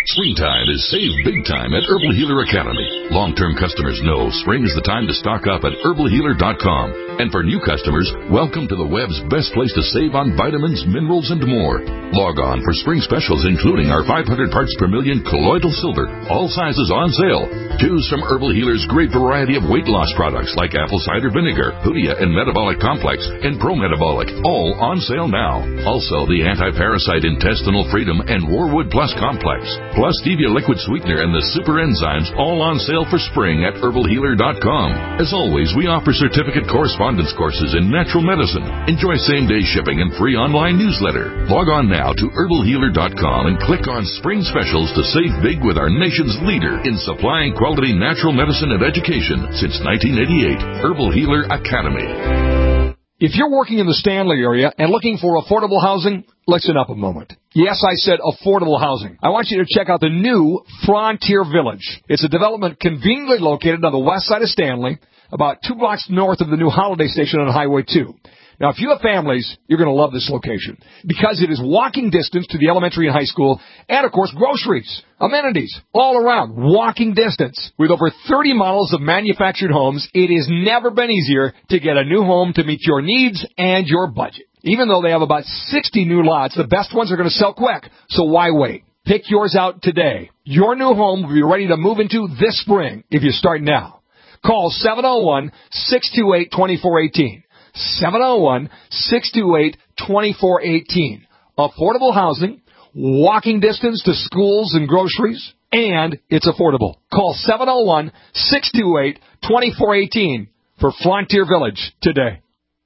Springtime is save big time at Herbal Healer Academy. Long-term customers know spring is the time to stock up at herbal healer dot com. And for new customers, welcome to the web's best place to save on vitamins, minerals, and more. Log on for spring specials including our five hundred parts per million colloidal silver, all sizes on sale. Choose from Herbal Healer's great variety of weight loss products like apple cider vinegar, Hoodia and Metabolic Complex, and Pro Metabolic, all on sale now. Also, the anti-parasite intestinal freedom and Warwood Plus Complex, plus Stevia liquid sweetener and the super enzymes, all on sale for spring at herbal healer dot com. As always, we offer certificate correspondence courses in natural medicine. Enjoy same-day shipping and free online newsletter. Log on now to herbal healer dot com and click on Spring Specials to save big with our nation's leader in supplying quality natural medicine and education since nineteen eighty-eight. Herbal Healer Academy. If you're working in the Stanley area and looking for affordable housing, listen up a moment. Yes, I said affordable housing. I want you to check out the new Frontier Village. It's a development conveniently located on the west side of Stanley, about two blocks north of the new Holiday Station on Highway two. Now, if you have families, you're going to love this location because it is walking distance to the elementary and high school and, of course, groceries, amenities, all around, walking distance. With over thirty models of manufactured homes, it has never been easier to get a new home to meet your needs and your budget. Even though they have about sixty new lots, the best ones are going to sell quick, so why wait? Pick yours out today. Your new home will be ready to move into this spring if you start now. Call seven oh one, six two eight, two four one eight. seven oh one, six two eight, two four one eight. Affordable housing, walking distance to schools and groceries, and it's affordable. Call seven oh one, six two eight, two four one eight for Frontier Village today.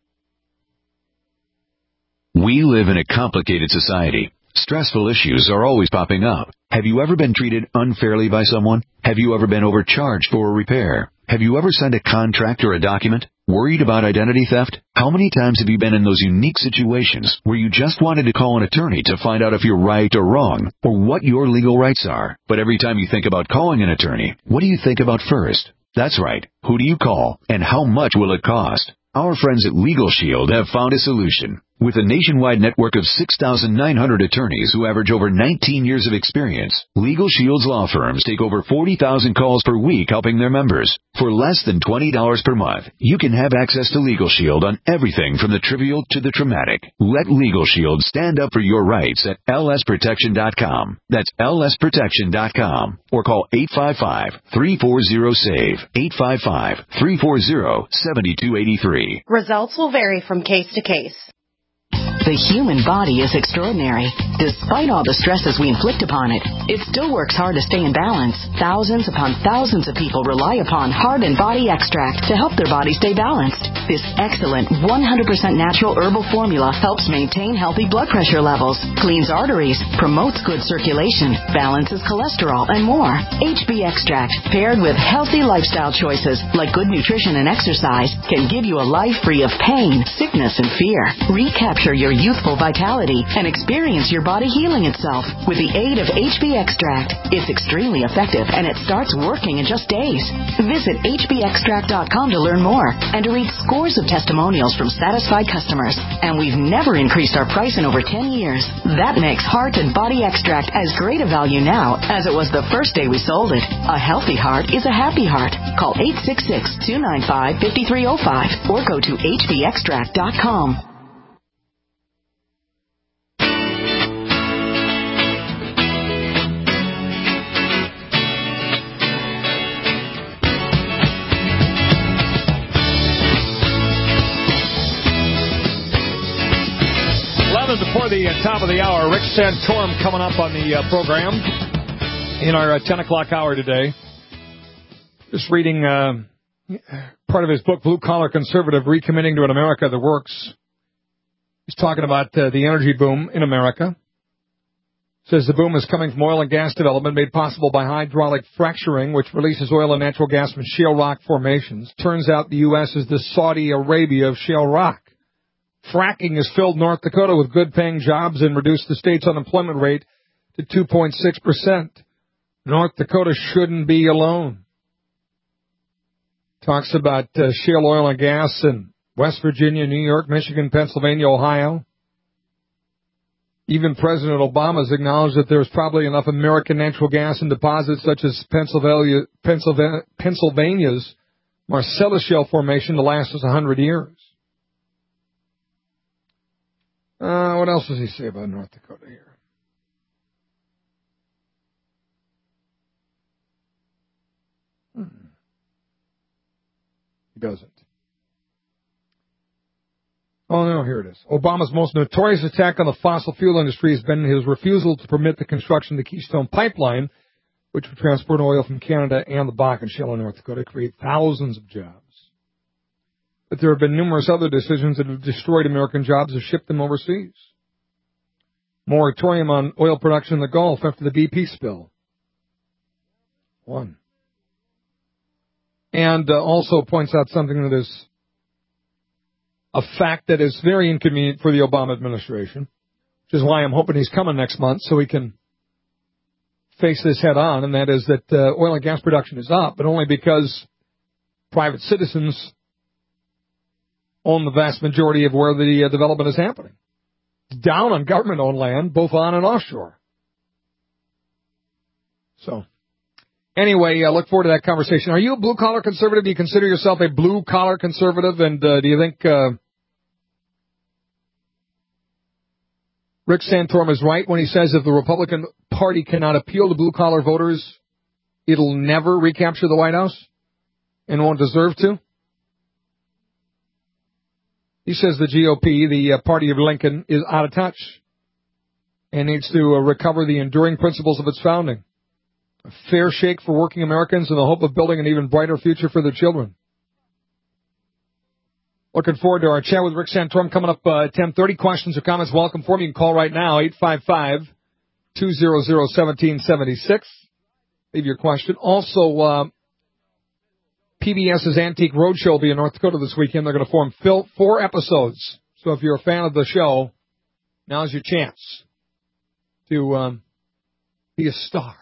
We live in a complicated society. Stressful issues are always popping up. Have you ever been treated unfairly by someone? Have you ever been overcharged for a repair? Have you ever signed a contract or a document? Worried about identity theft? How many times have you been in those unique situations where you just wanted to call an attorney to find out if you're right or wrong, or what your legal rights are? But every time you think about calling an attorney, what do you think about first? That's right. Who do you call, and how much will it cost? Our friends at Legal Shield have found a solution. With a nationwide network of six thousand nine hundred attorneys who average over nineteen years of experience, Legal Shield's law firms take over forty thousand calls per week helping their members. For less than twenty dollars per month, you can have access to Legal Shield on everything from the trivial to the traumatic. Let Legal Shield stand up for your rights at L S protection dot com. That's L S protection dot com. Or call eight five five, three four zero, SAVE, eight five five, three four zero, seven two eight three. Results will vary from case to case. The human body is extraordinary. Despite all the stresses we inflict upon it, it still works hard to stay in balance. Thousands upon thousands of people rely upon Heart and Body Extract to help their body stay balanced. This excellent one hundred percent natural herbal formula helps maintain healthy blood pressure levels, cleans arteries, promotes good circulation, balances cholesterol, and more. H B Extract, paired with healthy lifestyle choices like good nutrition and exercise, can give you a life free of pain, sickness, and fear. Recapture your youthful vitality and experience your body healing itself with the aid of H B Extract. It's extremely effective and it starts working in just days. Visit H B extract dot com to learn more and to read scores of testimonials from satisfied customers. And we've never increased our price in over ten years. That makes Heart and Body Extract as great a value now as it was the first day we sold it. A healthy heart is a happy heart. Call eight six six, two nine five, five three zero five or go to H B extract dot com. Before the uh, top of the hour, Rick Santorum coming up on the uh, program in our uh, ten o'clock hour today. Just reading uh, part of his book, Blue Collar Conservative, Recommitting to an America That Works. He's talking about uh, the energy boom in America. Says the boom is coming from oil and gas development made possible by hydraulic fracturing, which releases oil and natural gas from shale rock formations. Turns out the U S is the Saudi Arabia of shale rock. Fracking has filled North Dakota with good-paying jobs and reduced the state's unemployment rate to two point six percent. North Dakota shouldn't be alone. Talks about uh, shale oil and gas in West Virginia, New York, Michigan, Pennsylvania, Ohio. Even President Obama has acknowledged that there's probably enough American natural gas in deposits such as Pennsylvania, Pennsylvania, Pennsylvania's Marcellus Shale formation to last us one hundred years. Uh, what else does he say about North Dakota here? Hmm. He doesn't. Oh, no, here it is. Obama's most notorious attack on the fossil fuel industry has been his refusal to permit the construction of the Keystone Pipeline, which would transport oil from Canada and the Bakken Shale in North Dakota, create thousands of jobs. But there have been numerous other decisions that have destroyed American jobs or shipped them overseas. Moratorium on oil production in the Gulf after the B P spill. One. And uh, also points out something that is a fact that is very inconvenient for the Obama administration, which is why I'm hoping he's coming next month so he can face this head on, and that is that uh, oil and gas production is up, but only because private citizens own the vast majority of where the uh, development is happening. It's down on government-owned land, both on and offshore. So, anyway, I uh, look forward to that conversation. Are you a blue-collar conservative? Do you consider yourself a blue-collar conservative? And uh, do you think uh, Rick Santorum is right when he says if the Republican Party cannot appeal to blue-collar voters, it'll never recapture the White House and won't deserve to? He says the G O P, the uh, party of Lincoln, is out of touch and needs to uh, recover the enduring principles of its founding. A fair shake for working Americans in the hope of building an even brighter future for their children. Looking forward to our chat with Rick Santorum coming up uh, at ten thirty. Questions or comments, welcome for me. You can call right now, eight five five, two hundred, one seven seven six. Leave your question. Also, uh, PBS's Antique Roadshow will be in North Dakota this weekend. They're going to form fil- four episodes. So if you're a fan of the show, now's your chance to um, be a star.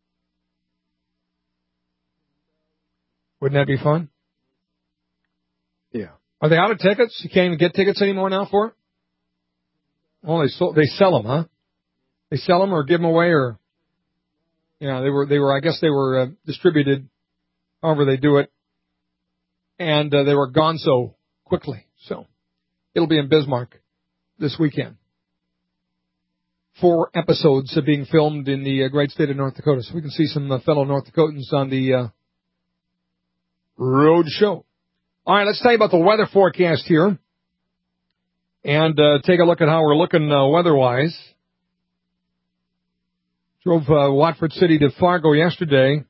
Wouldn't that be fun? Yeah. Are they out of tickets? You can't even get tickets anymore now for it? Oh, they sold, they sell them, huh? They sell them or give them away, or yeah, they were they were I guess they were uh, distributed, however they do it, and uh, they were gone so quickly. So it'll be in Bismarck this weekend. Four episodes are being filmed in the uh, great state of North Dakota, so we can see some uh, fellow North Dakotans on the uh, road show. All right, let's tell you about the weather forecast here and uh, take a look at how we're looking uh, weather-wise. Drove uh, Watford City to Fargo yesterday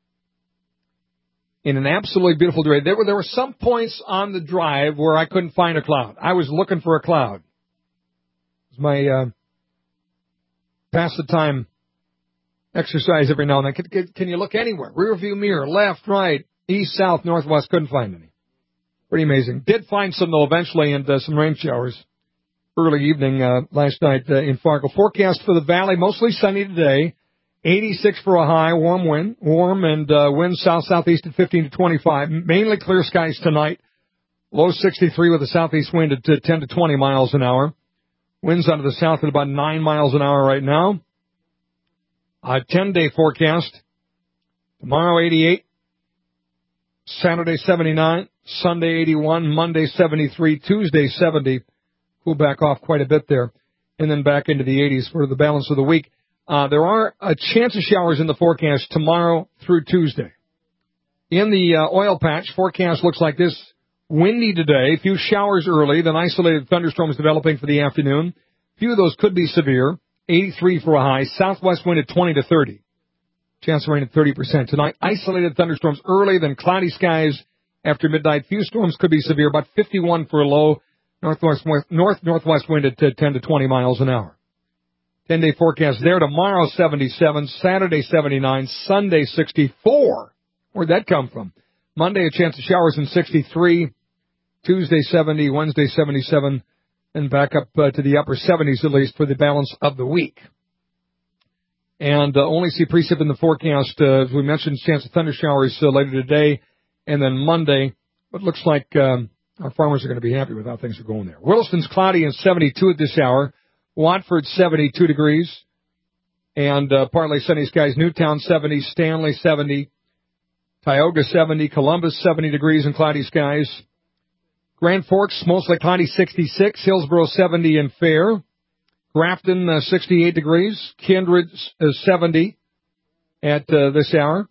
in an absolutely beautiful day. There were, there were some points on the drive where I couldn't find a cloud. I was looking for a cloud. It was my uh, pass-the-time exercise every now and then. Can, can, can you look anywhere? Rear view mirror, left, right, east, south, northwest. Couldn't find any. Pretty amazing. Did find some, though, eventually, and uh, some rain showers early evening uh, last night uh, in Fargo. Forecast for the valley, mostly sunny today. eighty-six for a high, warm wind, warm, and uh, winds south-southeast at fifteen to twenty-five. Mainly clear skies tonight. Low sixty-three with a southeast wind at uh, ten to twenty miles an hour. Winds out of the south at about nine miles an hour right now. A ten-day forecast. Tomorrow, eighty-eight. Saturday, seventy-nine. Sunday, eighty-one. Monday, seventy-three. Tuesday, seventy. Cool back off quite a bit there. And then back into the eighties for the balance of the week. Uh, there are a chance of showers in the forecast tomorrow through Tuesday. In the uh, oil patch, forecast looks like this. Windy today. A few showers early. Then isolated thunderstorms developing for the afternoon. A few of those could be severe. eighty-three for a high. Southwest wind at twenty to thirty. Chance of rain at thirty percent. Tonight, isolated thunderstorms early, then cloudy skies after midnight. Few storms could be severe, about fifty-one for a low. Northwest, north-northwest wind at ten to twenty miles an hour. ten-day forecast there. Tomorrow, seventy-seven. Saturday, seventy-nine. Sunday, sixty-four. Where'd that come from? Monday, a chance of showers in sixty-three. Tuesday, seventy. Wednesday, seventy-seven. And back up uh, to the upper seventies at least for the balance of the week. And uh, only see precip in the forecast, uh, as we mentioned, chance of thunder showers uh, later today. And then Monday, it looks like um, our farmers are going to be happy with how things are going there. Williston's cloudy and seventy-two at this hour. Watford, seventy-two degrees. And uh, partly sunny skies. Newtown, seventy. Stanley, seventy. Tioga, seventy. Columbus, seventy degrees and cloudy skies. Grand Forks, mostly cloudy, sixty-six. Hillsborough, seventy and fair. Grafton, uh, sixty-eight degrees. Kindred, uh, seventy at uh, this hour.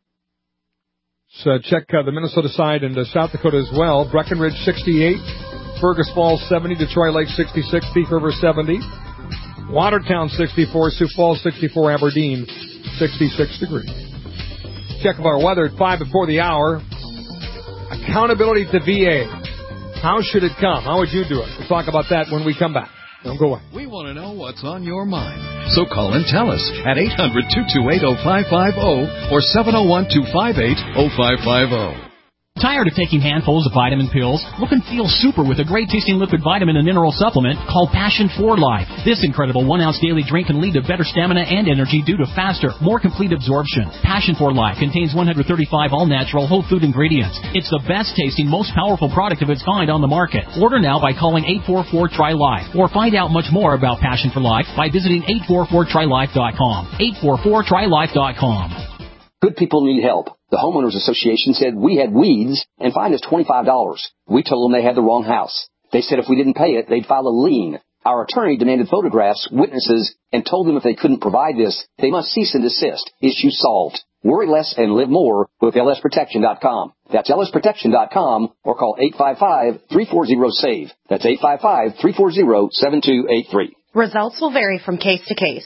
So check uh, the Minnesota side and uh, South Dakota as well. Breckenridge, sixty-eight. Fergus Falls, seventy. Detroit Lake, sixty-six. Thief River, seventy. Watertown, sixty-four. Sioux Falls, sixty-four. Aberdeen, sixty-six degrees. Check of our weather at five before the hour. Accountability to V A. How should it come? How would you do it? We'll talk about that when we come back. Don't go away. We want to know what's on your mind. So call and tell us at eight hundred, two two eight, oh five five oh or seven oh one, two five eight, oh five five oh. Tired of taking handfuls of vitamin pills? Look and feel super with a great-tasting liquid vitamin and mineral supplement called Passion for Life. This incredible one-ounce daily drink can lead to better stamina and energy due to faster, more complete absorption. Passion for Life contains one hundred thirty-five all-natural whole food ingredients. It's the best-tasting, most powerful product of its kind on the market. Order now by calling eight four four, T R Y, LIFE or find out much more about Passion for Life by visiting eight four four, T R Y life dot com. eight four four, T R Y life dot com. Good people need help. The Homeowners Association said we had weeds and fined us twenty-five dollars. We told them they had the wrong house. They said if we didn't pay it, they'd file a lien. Our attorney demanded photographs, witnesses, and told them if they couldn't provide this, they must cease and desist. Issue solved. Worry less and live more with L S protection dot com. That's L S protection dot com or call eight five five, three four zero, SAVE. That's eight five five, three four zero, seven two eight three. Results will vary from case to case.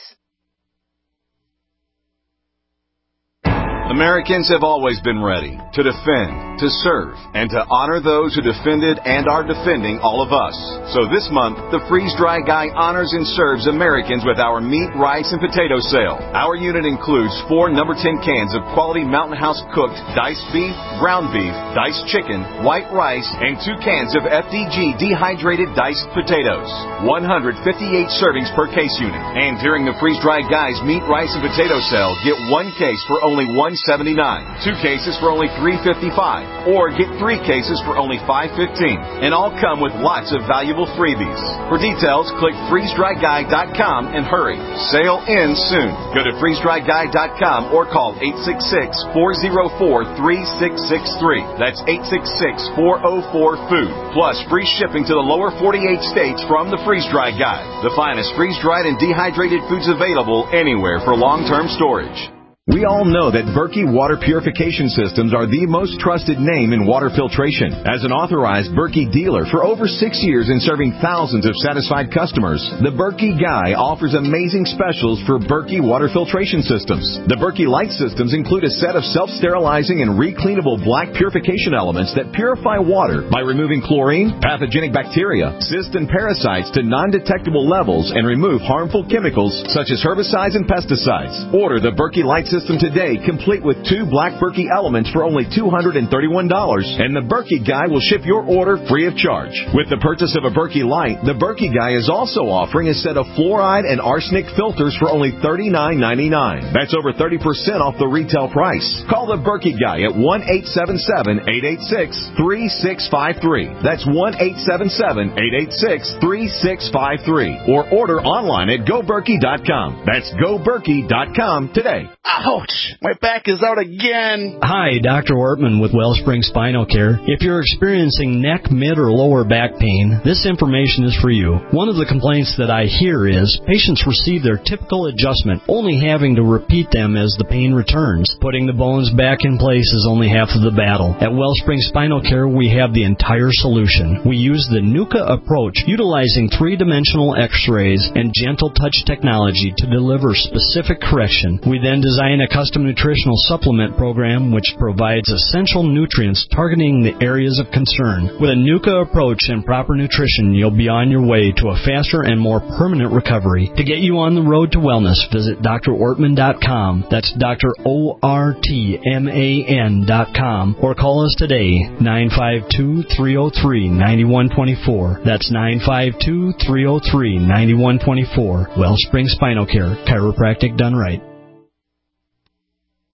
Americans have always been ready to defend, to serve, and to honor those who defended and are defending all of us. So this month, the Freeze Dry Guy honors and serves Americans with our meat, rice, and potato sale. Our unit includes four number ten cans of quality Mountain House cooked diced beef, ground beef, diced chicken, white rice, and two cans of F D G dehydrated diced potatoes. one hundred fifty-eight servings per case unit. And during the Freeze Dry Guy's meat, rice, and potato sale, get one case for only one seventy-nine, two cases for only three fifty-five, or get three cases for only five fifteen, and all come with lots of valuable freebies. For details, click freeze dry guy dot com and hurry. Sale ends soon. Go to freeze dry guy dot com or call eight six six, four oh four, three six six three. That's eight six six, four oh four, food. Plus free shipping to the lower forty-eight states from the Freeze Dry Guy. The finest freeze-dried and dehydrated foods available anywhere for long-term storage. We all know that Berkey Water Purification Systems are the most trusted name in water filtration. As an authorized Berkey dealer for over six years and serving thousands of satisfied customers, the Berkey Guy offers amazing specials for Berkey Water Filtration Systems. The Berkey Light Systems include a set of self-sterilizing and recleanable black purification elements that purify water by removing chlorine, pathogenic bacteria, cysts, and parasites to non-detectable levels and remove harmful chemicals such as herbicides and pesticides. Order the Berkey Light System today, complete with two black Berkey elements for only two hundred thirty-one dollars, and the Berkey Guy will ship your order free of charge. With the purchase of a Berkey Light, the Berkey Guy is also offering a set of fluoride and arsenic filters for only thirty-nine ninety-nine. That's over thirty percent off the retail price. Call the Berkey Guy at one eight seven seven, eight eight six, three six five three. That's one eight seven seven, eight eight six, three six five three. Or order online at go berkey dot com. That's go berkey dot com today. Ouch! My back is out again. Hi, Doctor Ortman with Wellspring Spinal Care. If you're experiencing neck, mid, or lower back pain, this information is for you. One of the complaints that I hear is patients receive their typical adjustment, only having to repeat them as the pain returns. Putting the bones back in place is only half of the battle. At Wellspring Spinal Care, we have the entire solution. We use the NUCA approach, utilizing three-dimensional x-rays and gentle touch technology to deliver specific correction. We then design a custom nutritional supplement program which provides essential nutrients targeting the areas of concern. With a NUCA approach and proper nutrition, you'll be on your way to a faster and more permanent recovery. To get you on the road to wellness, visit D R ortman dot com. That's Doctor O R T M A N dot com. Or call us today, nine five two, three oh three, nine one two four. That's nine five two, three oh three, nine one two four. Wellspring Spinal Care, chiropractic done right.